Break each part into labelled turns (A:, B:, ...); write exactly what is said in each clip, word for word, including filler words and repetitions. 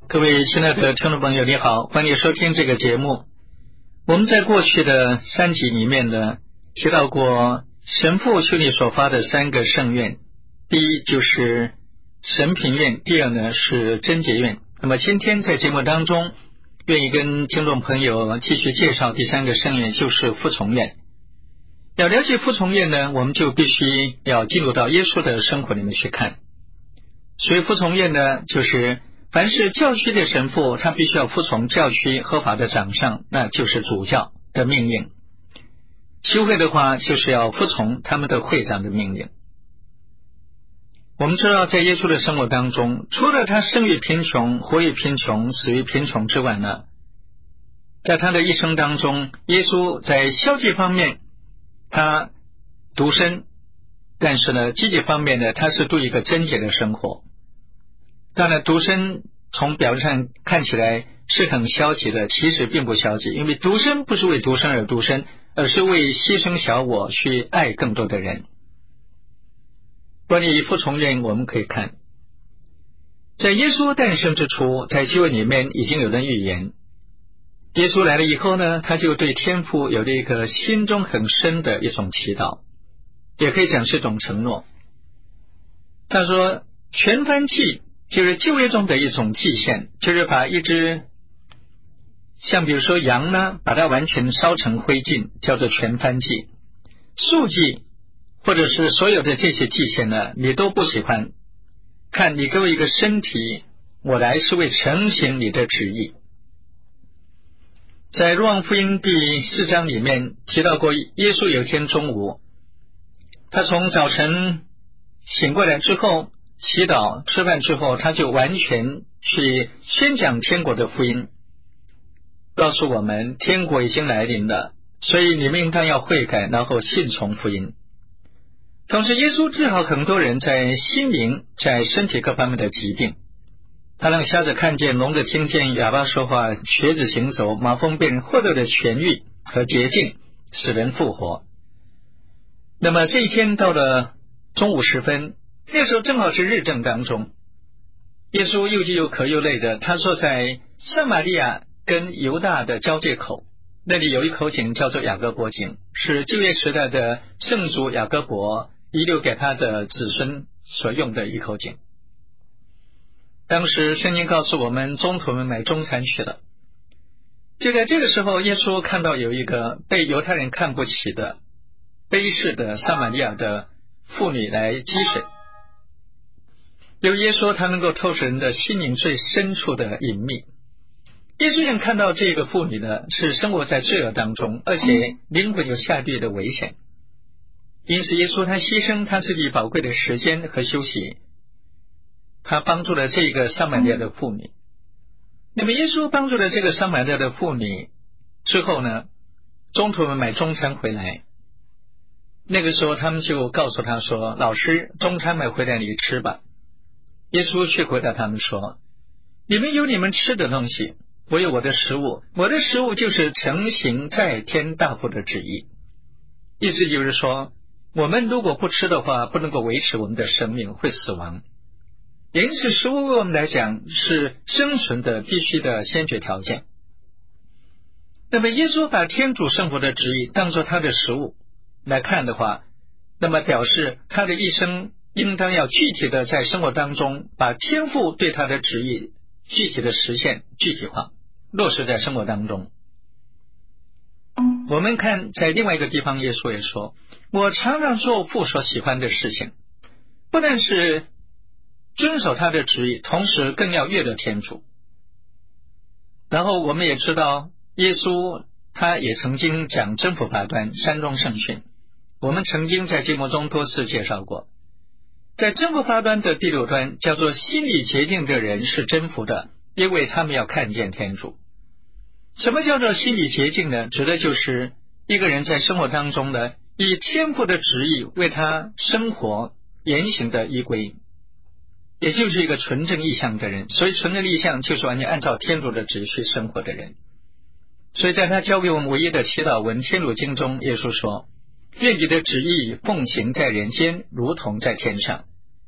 A: 各位亲爱的听众朋友，你好，欢迎收听这个节目。我们在过去的三集里面呢，提到过神父修理所发的三个圣愿，第一就是神平愿，第二呢是贞洁愿。那么今天在节目当中，愿意跟听众朋友继续介绍第三个圣愿，就是服从愿。要了解服从愿呢，我们就必须要进入到耶稣的生活里面去看。所以服从愿呢，就是凡是教区的神父，他必须要服从教区合法的长上，那就是主教的命令。修会的话，就是要服从他们的会长的命令。我们知道，在耶稣的生活当中，除了他生于贫穷、活于贫穷、死于贫穷之外呢，在他的一生当中，耶稣在消极方面他独身，但是呢，积极方面呢，他是度一个贞洁的生活。当然，独身从表面上看起来是很消极的，其实并不消极，因为独身不是为独身而独身，而是为牺牲小我去爱更多的人。关于服从愿，我们可以看，在耶稣诞生之初，在旧约里面已经有人预言，耶稣来了以后呢，他就对天父有了一个心中很深的一种祈祷，也可以讲是一种承诺。他说全燔祭就是旧约中的一种祭献，就是把一只像比如说羊呢，把它完全烧成灰烬，叫做全燔祭。素祭或者是所有的这些祭献呢，你都不喜欢，看你给我一个身体，我来是为成行你的旨意。在若望福音第四章里面提到过，耶稣有一天中午，他从早晨醒过来之后祈祷吃饭之后，他就完全去宣讲天国的福音，告诉我们天国已经来临了，所以你们应当要悔改，然后信从福音。同时耶稣治好很多人在心灵在身体各方面的疾病，他让瞎子看见，聋子听见，哑巴说话，瘸子行走，麻风病人获得了痊愈和洁净，使人复活。那么这一天到了中午时分，那时候正好是日正当中，耶稣又饥又渴又累的，他坐在撒玛利亚跟犹大的交界口，那里有一口井叫做雅各伯井，是旧约时代的圣主雅各伯遗留给他的子孙所用的一口井。当时圣经告诉我们，宗徒们买中餐去了。就在这个时候，耶稣看到有一个被犹太人看不起的卑视的撒玛利亚的妇女来汲水。由于耶稣他能够透视人的心灵最深处的隐秘，耶稣人看到这个妇女呢，是生活在罪恶当中，而且灵魂有下地狱的危险。因此耶稣他牺牲他自己宝贵的时间和休息，他帮助了这个撒玛利亚的妇女。那么耶稣帮助了这个撒玛利亚的妇女之后呢，中途们买中餐回来，那个时候他们就告诉他说，老师，中餐买回来你吃吧。耶稣却回答他们说，你们有你们吃的东西，我有我的食物，我的食物就是承行在天大父的旨意。意思就是说，我们如果不吃的话，不能够维持我们的生命，会死亡。因此食物为我们来讲是生存的必须的先决条件。那么耶稣把天主圣父的旨意当作他的食物来看的话，那么表示他的一生应当要具体的在生活当中把天父对他的旨意具体的实现具体化，落实在生活当中。我们看在另外一个地方，耶稣也说，我常常做父所喜欢的事情，不但是遵守他的旨意，同时更要悦乐天主。然后我们也知道耶稣他也曾经讲真福八端山中圣训，我们曾经在节目中多次介绍过。在真福八端的第六端叫做心里洁净的人是真福的，因为他们要看见天主。什么叫做心里洁净呢？指的就是一个人在生活当中呢，以天父的旨意为他生活言行的依归，也就是一个纯正意向的人。所以纯正意向就是完全按照天主的旨意去生活的人。所以在他教给我们唯一的祈祷文天主经中，耶稣说，愿你的旨意奉行在人间，如同在天上。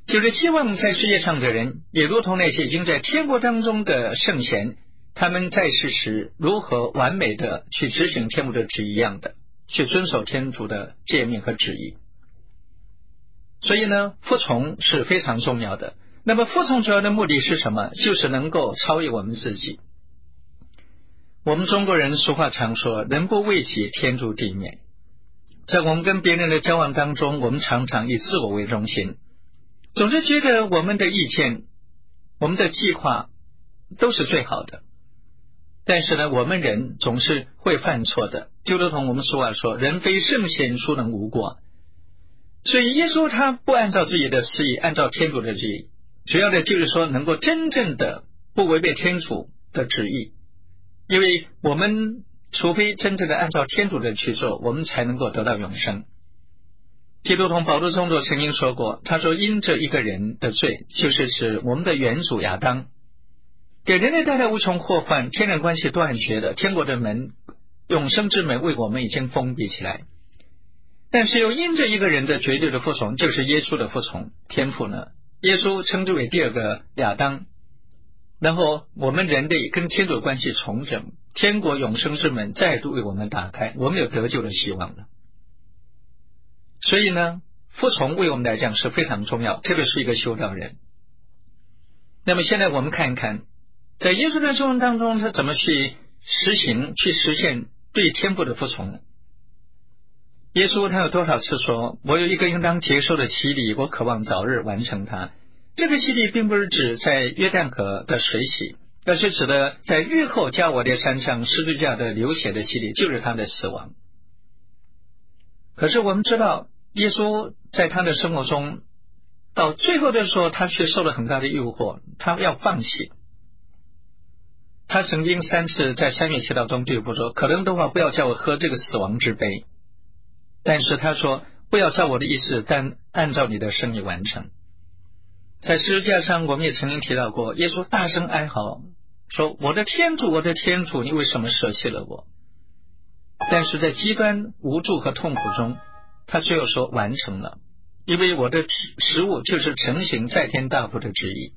A: 就是希望在世界上的人也如同那些已经在天国当中的圣贤，他们在世时如何完美的去执行天父的旨意一样的，去遵守天主的诫命和旨意。所以呢，服从是非常重要的。那么服从主要的目的是什么？就是能够超越我们自己。我们中国人俗话常说，人不为己，天诛地灭。在我们跟别人的交往当中，我们常常以自我为中心，总是觉得我们的意见，我们的计划都是最好的。但是呢，我们人总是会犯错的，就如同我们俗话说，人非圣贤，孰能无过。所以耶稣他不按照自己的私意，按照天主的旨意，主要的就是说能够真正的不违背天主的旨意。因为我们除非真正的按照天主的去做，我们才能够得到永生。基督徒保禄宗徒曾经说过，他说因这一个人的罪，就是指我们的原主亚当，给人类带来无穷祸患，天人关系断绝的，天国的门，永生之门为我们已经封闭起来。但是又因着一个人的绝对的服从，就是耶稣的服从，天父呢，耶稣称之为第二个亚当，然后我们人类跟天主关系重整，天国永生之门再度为我们打开，我们有得救的希望了。所以呢，服从为我们来讲是非常重要，特别是一个修道人。那么现在我们看一看，在耶稣的救恩当中，他怎么去实行去实现对天父的服从呢？耶稣他有多少次说，我有一个应当接受的洗礼，我渴望早日完成它。这个洗礼并不是指在约旦河的水洗，而是指的在日后加我列山上十字架的流血的洗礼，就是他的死亡。可是我们知道，耶稣在他的生活中到最后的时候，他却受了很大的诱惑，他要放弃。他曾经三次在三月祈祷中对父说，可能的话不要叫我喝这个死亡之杯，但是他说不要照我的意思，但按照你的圣意完成。在十字架上我们也曾经提到过，耶稣大声哀嚎说，我的天主，我的天主，你为什么舍弃了我？但是在极端无助和痛苦中，他最后说完成了，因为我的食物就是承行在天大父的旨意。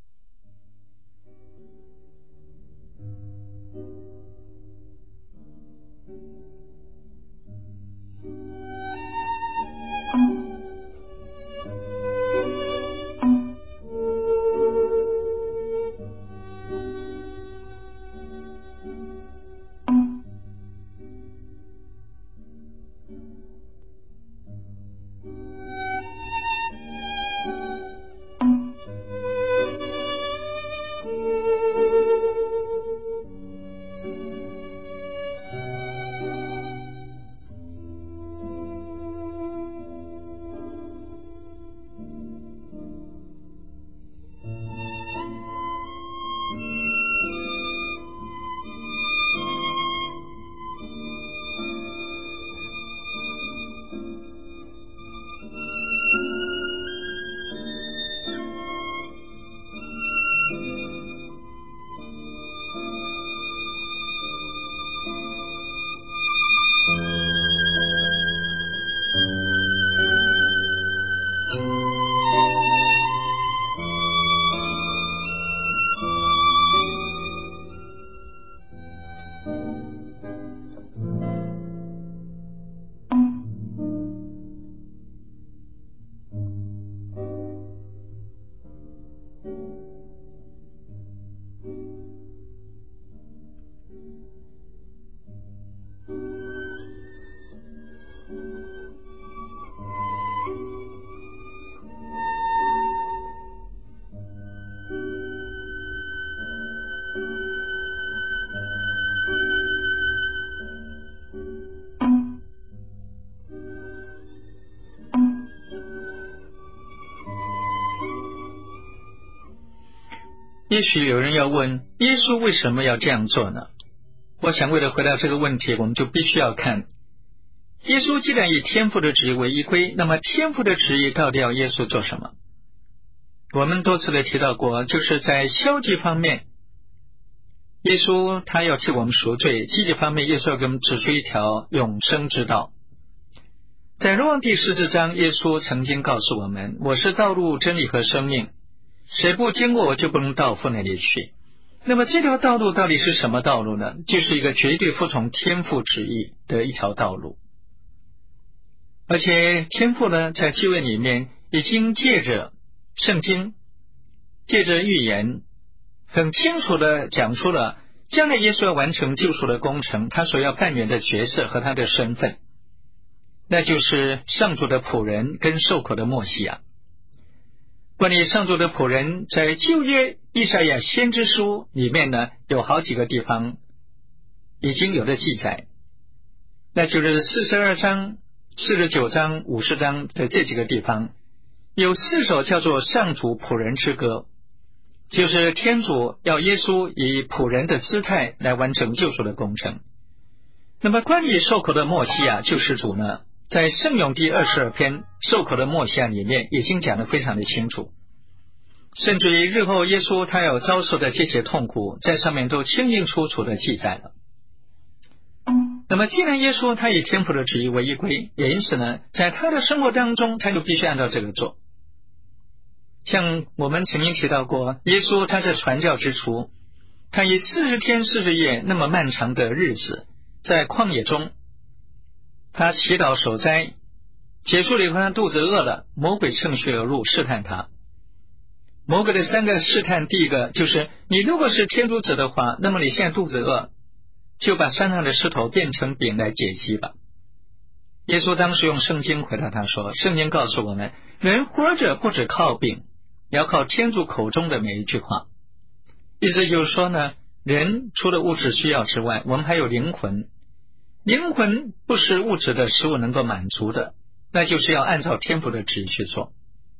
A: 也许有人要问，耶稣为什么要这样做呢？我想为了回答这个问题，我们就必须要看，耶稣既然以天父的旨意为依归，那么天父的旨意到底要耶稣做什么？我们多次的提到过，就是在消极方面，耶稣他要替我们赎罪；积极方面，耶稣要给我们指出一条永生之道。 在若望第十四章，耶稣曾经告诉我们，我是道路真理和生命，谁不经过我就不能到父那里去。那么这条道路到底是什么道路呢？就是一个绝对服从天父旨意的一条道路。而且天父呢，在旧约里面已经借着圣经，借着预言，很清楚地讲出了将来耶稣要完成救赎的工程，他所要扮演的角色和他的身份，那就是上主的仆人跟受苦的默西亚。关于上主的仆人，在旧约以赛亚先知书里面呢，有好几个地方已经有了记载，那就是四十二章、四十九章、五十章的这几个地方，有四首叫做上主仆人之歌，就是天主要耶稣以仆人的姿态来完成救赎的工程。那么关于受苦的默西亚救世主呢，在圣咏第二十二篇受苦的默西亚里面已经讲得非常的清楚，甚至于日后耶稣他要遭受的这些痛苦，在上面都清清楚楚的记载了。那么既然耶稣他以天父的旨意为依归，也因此呢，在他的生活当中他就必须按照这个做。像我们曾经提到过，耶稣他在传教之初，他以四十天四十夜那么漫长的日子在旷野中，他祈祷守斋，结束了以后他肚子饿了，魔鬼趁虚而入试探他。魔鬼的三个试探，第一个就是你如果是天主子的话，那么你现在肚子饿，就把山上的石头变成饼来解饥吧。耶稣当时用圣经回答他说，圣经告诉我们，人活着不只靠饼，也要靠天主口中的每一句话。意思就是说呢，人除了物质需要之外，我们还有灵魂，灵魂不是物质的食物能够满足的，那就是要按照天父的旨意去做。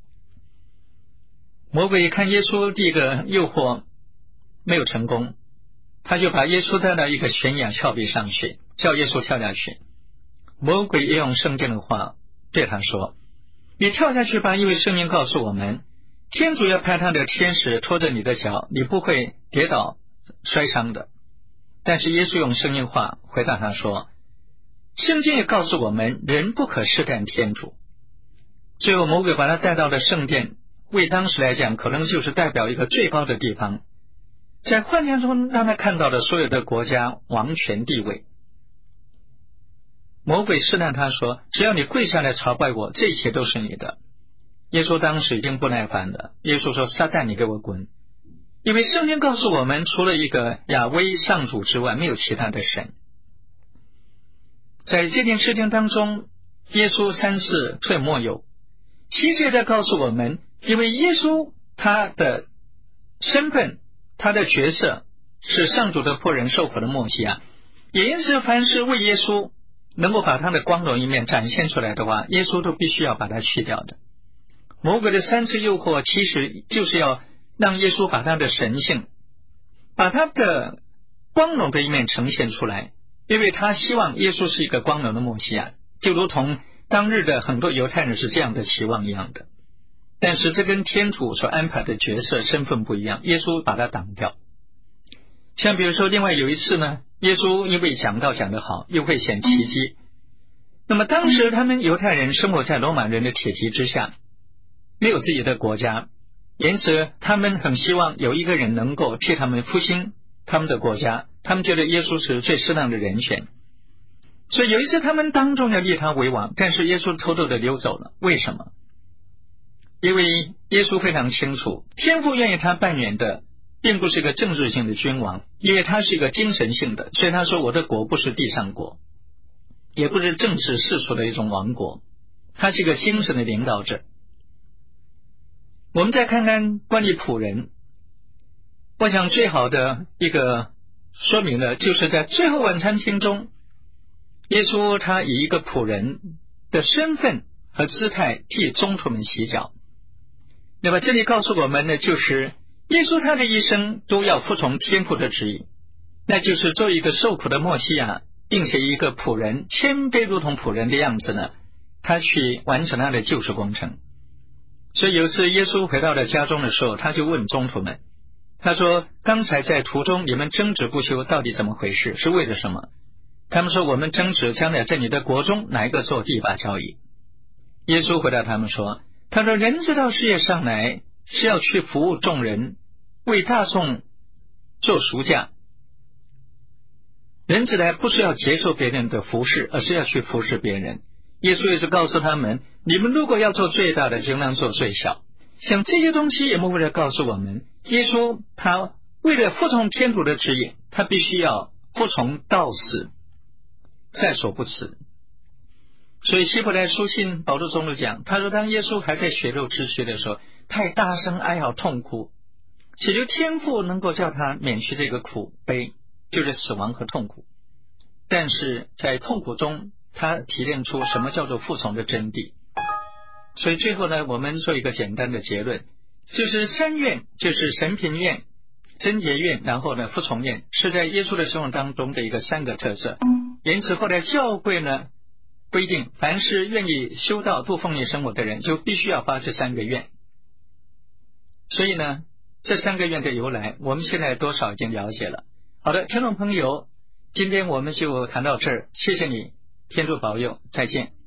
A: 魔鬼看耶稣第一个诱惑没有成功，他就把耶稣带到一个悬崖峭壁上去，叫耶稣跳下去。魔鬼也用圣经的话对他说，你跳下去吧，因为圣经告诉我们，天主要派他的天使拖着你的脚，你不会跌倒摔伤的。但是耶稣用圣经话回答他说，圣经也告诉我们，人不可试探天主。最后魔鬼把他带到了圣殿，为当时来讲可能就是代表一个最高的地方，在幻象中让他看到了所有的国家王权地位。魔鬼试探他说，只要你跪下来朝拜我，这一切都是你的。耶稣当时已经不耐烦了，耶稣说，撒旦你给我滚，因为圣经告诉我们，除了一个亚威上主之外，没有其他的神。在这件事情当中，耶稣三次退莫有，其实在告诉我们，因为耶稣他的身份，他的角色是上主的仆人，受苦的默西亚，也因此凡是为耶稣能够把他的光荣一面展现出来的话，耶稣都必须要把它去掉的。魔鬼的三次诱惑其实就是要让耶稣把他的神性，把他的光荣的一面呈现出来，因为他希望耶稣是一个光荣的默西亚，就如同当日的很多犹太人是这样的期望一样的。但是这跟天主所安排的角色身份不一样，耶稣把它挡掉。像比如说另外有一次呢，耶稣因为讲道讲得好，又会显奇迹，那么当时他们犹太人生活在罗马人的铁蹄之下，没有自己的国家，因此他们很希望有一个人能够替他们复兴他们的国家，他们觉得耶稣是最适当的人选。所以有一次他们当众要立他为王，但是耶稣偷偷的溜走了。为什么？因为耶稣非常清楚，天父愿意他扮演的并不是一个政治性的君王，因为他是一个精神性的，所以他说我的国不是地上国，也不是政治世俗的一种王国，他是一个精神的领导者。我们再看看关于仆人，我想最好的一个说明的就是在最后晚餐厅中，耶稣他以一个仆人的身份和姿态替宗徒们洗脚。那么这里告诉我们呢，就是耶稣他的一生都要服从天父的旨意，那就是做一个受苦的默西亚，并且一个仆人，谦卑如同仆人的样子呢，他去完成他的救赎工程。所以有一次耶稣回到了家中的时候，他就问宗徒们，他说，刚才在途中你们争执不休，到底怎么回事？是为了什么？他们说，我们争执将来在你的国中哪一个做第一把交椅。 耶稣回答他们说，他说人知道世界上来是要去服务众人，为大众做赎价。人子来不是要接受别人的服侍，而是要去服侍别人。耶稣也是告诉他们，你们如果要做最大的，就当做最小。像这些东西也为了告诉我们，耶稣他为了服从天主的旨意，他必须要服从到死，在所不辞。所以希伯来书信保罗中路讲，他说当耶稣还在血肉之躯的时候，他也大声哀嚎痛哭，祈求天父能够叫他免去这个苦悲，就是死亡和痛苦。但是在痛苦中他提炼出什么叫做服从的真谛。所以最后呢，我们做一个简单的结论，就是三愿，就是神平愿、贞洁愿，然后呢服从愿，是在耶稣的生活当中的一个三个特色。因此后来教会呢规定，凡是愿意修道度奉献生活的人，就必须要发这三个愿。所以呢，这三个愿的由来，我们现在多少已经了解了。好的，听众朋友，今天我们就谈到这儿，谢谢你，天主保佑，再见。